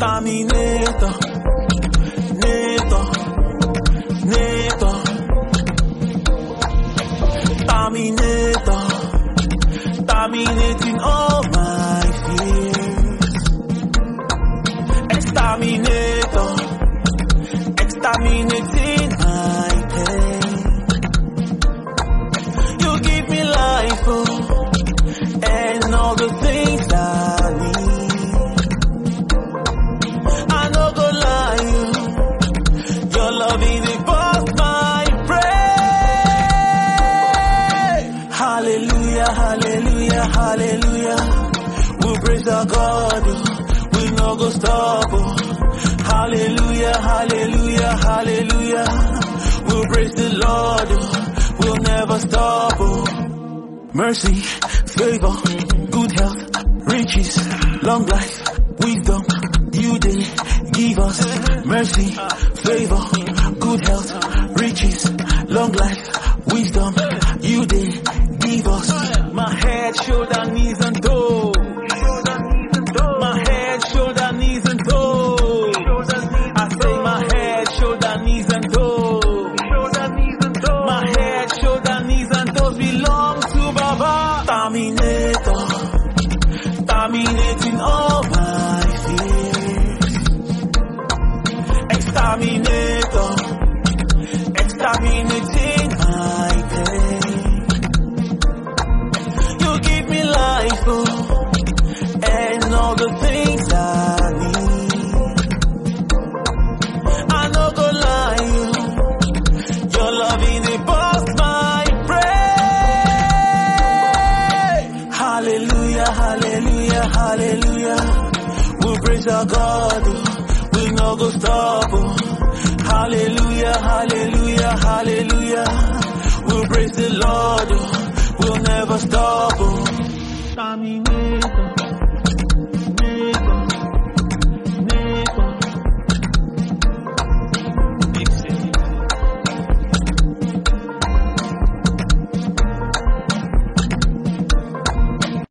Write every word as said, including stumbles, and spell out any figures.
Terminator, Nator, Nator, Terminator, terminating all my fears. Exterminator, exterminating my pain. You give me life, oh, and all the things I need. I no go lie, you. Your love is above my praise. Hallelujah, hallelujah, hallelujah. We praise our God, oh. We no go stop, oh. Hallelujah, hallelujah, hallelujah. We'll praise the Lord, oh. We'll never stop, oh. Mercy, favor, good health, riches, long life, wisdom, you did give us. Mercy, favor, good health, riches, long life, wisdom, you did give us. My head, shoulder, knees and toes. My head, shoulder, knees and toes. I say my head, shoulder, knees and toes. My head, shoulder, knees and toes belong to Baba. Terminator, terminating all my fears. Exterminator, exterminating my pain. You give me life, oh, and all the things I need. I no go lie, you. Your love is above my praise. Hallelujah, hallelujah, hallelujah. We praise our God, oh. We no go stop, oh. Hallelujah, hallelujah, hallelujah. We praise the Lord, oh. We'll never stop, oh. Terminator.